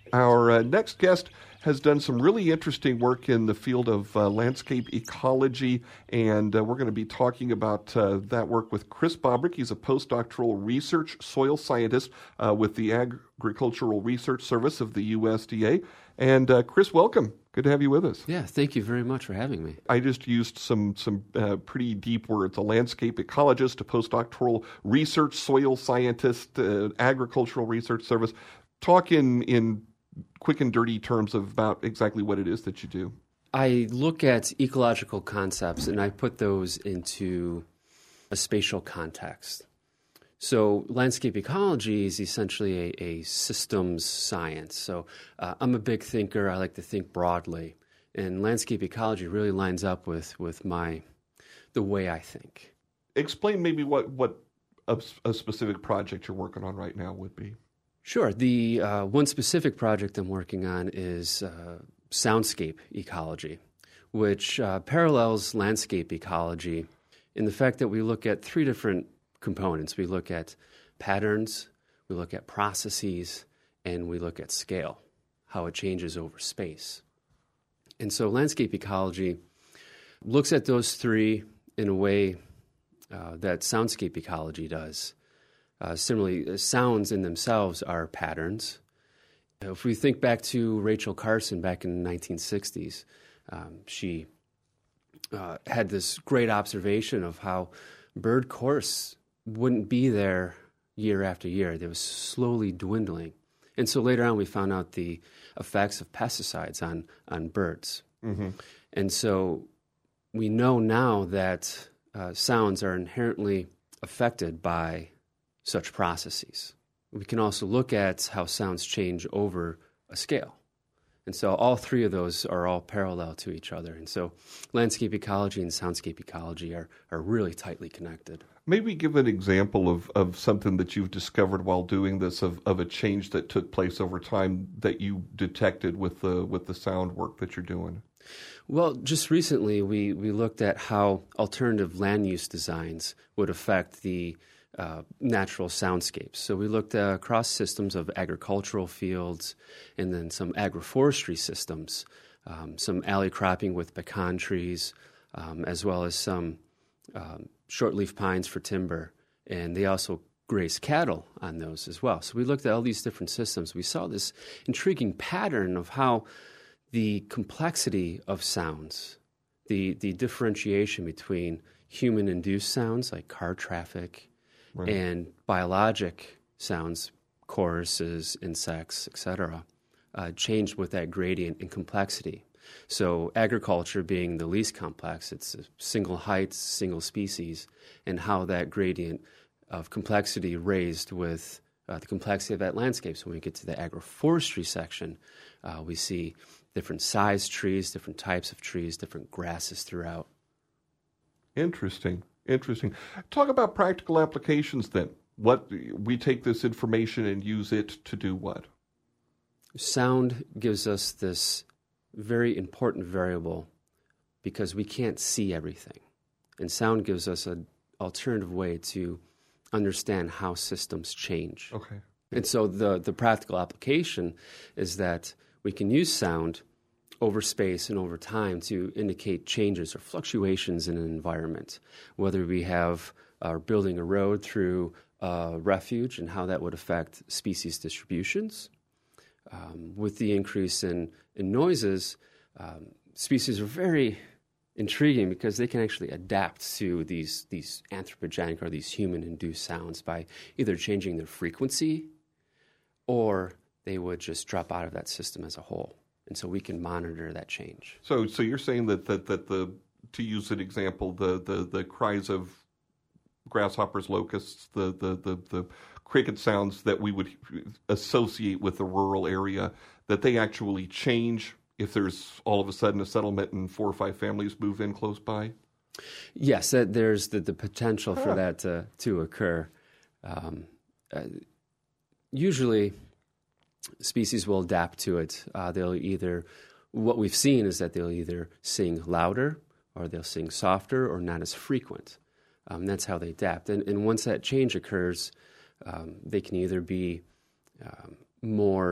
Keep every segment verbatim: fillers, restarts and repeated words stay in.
Our uh, next guest has done some really interesting work in the field of uh, landscape ecology, and uh, we're going to be talking about uh, that work with Chris Bobrick. He's a postdoctoral research soil scientist uh, with the Agricultural Research Service of the U S D A. And uh, Chris, welcome. Good to have you with us. Yeah, thank you very much for having me. I just used some some uh, pretty deep words: a landscape ecologist, a postdoctoral research soil scientist, uh, agricultural research service. Talk in in quick and dirty terms about exactly what it is that you do. I look at ecological concepts and I put those into a spatial context. So landscape ecology is essentially a, a systems science. So uh, I'm a big thinker. I like to think broadly. And landscape ecology really lines up with, with my the way I think. Explain maybe what, what a, a specific project you're working on right now would be. Sure. The uh, one specific project I'm working on is uh, soundscape ecology, which uh, parallels landscape ecology in the fact that we look at three different components. We look at patterns, we look at processes, and we look at scale, how it changes over space. And so landscape ecology looks at those three in a way uh, that soundscape ecology does. Uh, similarly, sounds in themselves are patterns. If we think back to Rachel Carson back in the nineteen sixties, um, she uh, had this great observation of how bird chorus wouldn't be there year after year. They was slowly dwindling. And so later on we found out the effects of pesticides on, on birds. Mm-hmm. And so we know now that uh, sounds are inherently affected by such processes. We can also look at how sounds change over a scale. And so all three of those are all parallel to each other. And so landscape ecology and soundscape ecology are, are really tightly connected. Maybe give an example of, of something that you've discovered while doing this, of, of a change that took place over time that you detected with the with the sound work that you're doing. Well, just recently we, we looked at how alternative land use designs would affect the Uh, natural soundscapes. So we looked uh, across systems of agricultural fields and then some agroforestry systems, um, some alley cropping with pecan trees, um, as well as some um, shortleaf pines for timber. And they also graze cattle on those as well. So we looked at all these different systems. We saw this intriguing pattern of how the complexity of sounds, the, the differentiation between human-induced sounds like car traffic, right, and biologic sounds, choruses, insects, et cetera, uh, changed with that gradient in complexity. So agriculture being the least complex, it's a single height, single species, and how that gradient of complexity raised with uh, the complexity of that landscape. So when we get to the agroforestry section, uh, we see different size trees, different types of trees, different grasses throughout. Interesting. Interesting. Talk about practical applications then. What we take this information and use it to do what? Sound gives us this very important variable because we can't see everything. And sound gives us an alternative way to understand how systems change. Okay. And so the, the practical application is that we can use sound over space and over time to indicate changes or fluctuations in an environment, whether we have are uh, building a road through a refuge and how that would affect species distributions. Um, with the increase in, in noises, um, species are very intriguing because they can actually adapt to these, these anthropogenic or these human-induced sounds by either changing their frequency or they would just drop out of that system as a whole. And so we can monitor that change. So, so you're saying that, that, that the, to use an example, the, the, the cries of grasshoppers, locusts, the, the, the, the cricket sounds that we would associate with the rural area, that they actually change if there's all of a sudden a settlement and four or five families move in close by? Yes, that there's the, the potential huh. for that to, to occur. Um, uh, usually species will adapt to it. Uh, they'll either, what we've seen is that they'll either sing louder or they'll sing softer or not as frequent. Um, that's how they adapt. And, and once that change occurs, um, they can either be um, more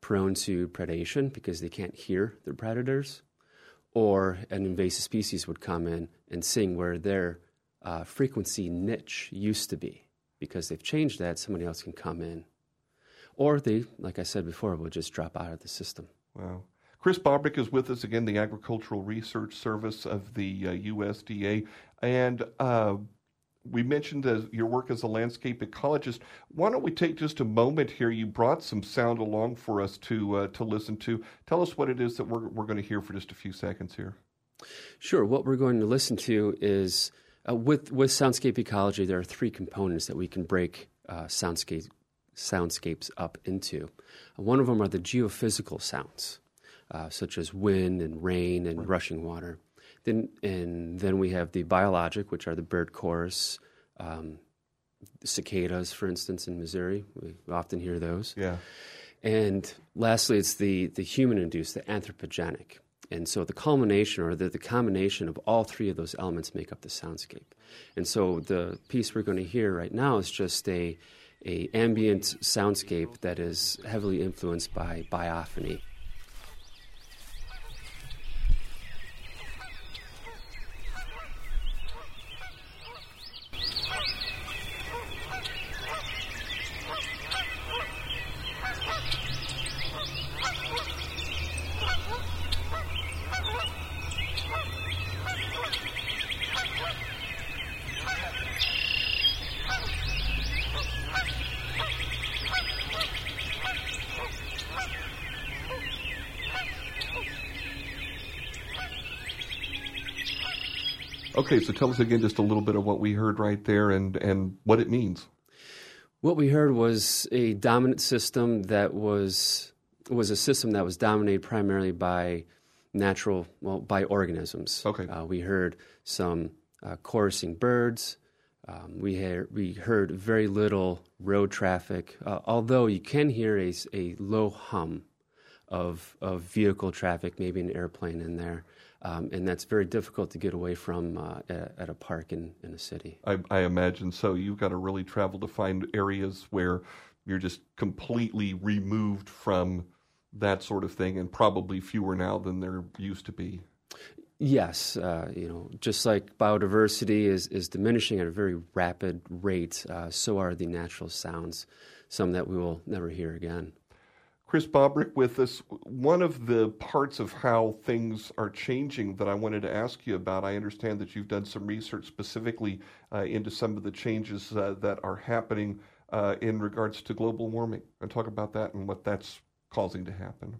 prone to predation because they can't hear their predators, or an invasive species would come in and sing where their uh, frequency niche used to be. Because they've changed that, somebody else can come in. Or they, like I said before, will just drop out of the system. Wow. Chris Bobrick is with us again, the Agricultural Research Service of the uh, U S D A. And uh, we mentioned uh, your work as a landscape ecologist. Why don't we take just a moment here? You brought some sound along for us to uh, to listen to. Tell us what it is that we're, we're going to hear for just a few seconds here. Sure. What we're going to listen to is... Uh, with with soundscape ecology, there are three components that we can break uh, soundscape, soundscapes up into. Uh, one of them are the geophysical sounds, uh, such as wind and rain and right. rushing water. Then and then we have the biologic, which are the bird chorus, um, cicadas, for instance, in Missouri. We often hear those. Yeah. And lastly, it's the the human-induced, the anthropogenic. And so the culmination or the, the combination of all three of those elements make up the soundscape. And so the piece we're going to hear right now is just a, a ambient soundscape that is heavily influenced by biophony. Okay, so tell us again just a little bit of what we heard right there and, and what it means. What we heard was a dominant system that was was a system that was dominated primarily by natural, well, by organisms. Okay. Uh, we heard some uh, chorusing birds. Um, we, heard, we heard very little road traffic, uh, although you can hear a, a low hum of, of vehicle traffic, maybe an airplane in there. Um, and that's very difficult to get away from uh, at, at a park in, in a city. I, I imagine so. You've got to really travel to find areas where you're just completely removed from that sort of thing, and probably fewer now than there used to be. Yes, uh, you know, just like biodiversity is, is diminishing at a very rapid rate, uh, so are the natural sounds, some that we will never hear again. Chris Bobrick with us. One of the parts of how things are changing that I wanted to ask you about, I understand that you've done some research specifically uh, into some of the changes uh, that are happening uh, in regards to global warming, and talk about that and what that's causing to happen.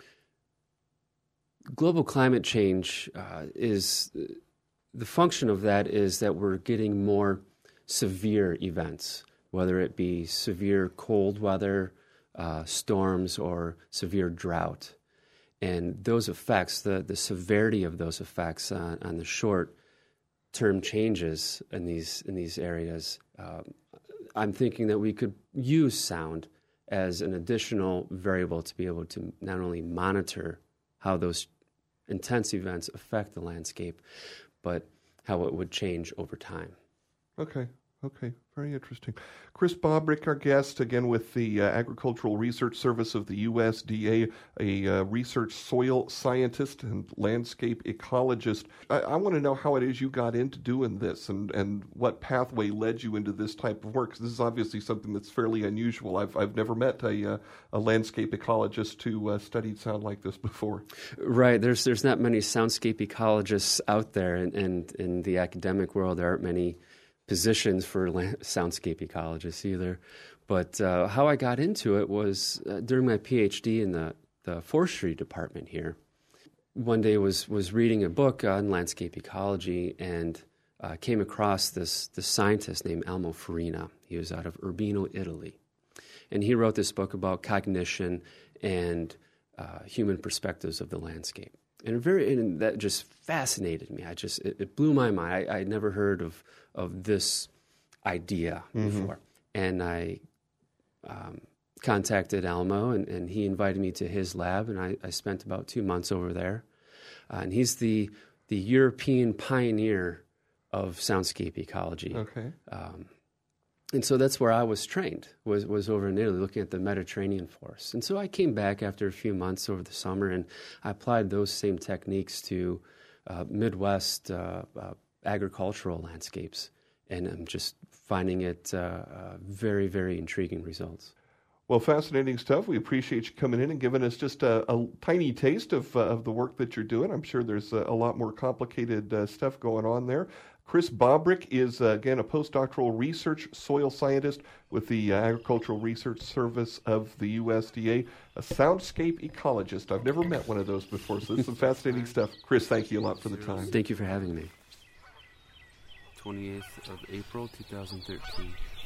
Global climate change uh, is, the function of that is that we're getting more severe events, whether it be severe cold weather, Uh, storms, or severe drought. And those effects, the, the severity of those effects on, on the short-term changes in these in these areas, uh, I'm thinking that we could use sound as an additional variable to be able to not only monitor how those intense events affect the landscape, but how it would change over time. Okay. Okay, very interesting. Chris Bobrick, our guest, again with the uh, Agricultural Research Service of the U S D A, a uh, research soil scientist and landscape ecologist. I, I want to know how it is you got into doing this and, and what pathway led you into this type of work. 'Cause this is obviously something that's fairly unusual. I've I've never met a uh, a landscape ecologist who uh, studied sound like this before. Right. There's there's not many soundscape ecologists out there, and, and in the academic world there aren't many positions for land, soundscape ecologists either. But uh, how I got into it was uh, during my PhD in the, the forestry department here. One day was was reading a book on landscape ecology and uh, came across this, this scientist named Elmo Farina. He was out of Urbino, Italy. And he wrote this book about cognition and uh, human perspectives of the landscape. And very, and that just fascinated me. I just it, it blew my mind. I I'd never heard of of this idea mm-hmm. before, and I um, contacted Elmo, and, and he invited me to his lab, and I, I spent about two months over there. Uh, and he's the the European pioneer of soundscape ecology. Okay. Um, And so that's where I was trained, was, was over in Italy, looking at the Mediterranean forests. And so I came back after a few months over the summer, and I applied those same techniques to uh, Midwest uh, uh, agricultural landscapes. And I'm just finding it uh, uh, very, very intriguing results. Well, fascinating stuff. We appreciate you coming in and giving us just a, a tiny taste of uh, of the work that you're doing. I'm sure there's a, a lot more complicated uh, stuff going on there. Chris Bobrick is, uh, again, a postdoctoral research soil scientist with the uh, Agricultural Research Service of the U S D A, a soundscape ecologist. I've never met one of those before, so this is some fascinating stuff. Chris, thank you a lot for the time. Thank you for having me. twenty-eighth of April, two thousand thirteen.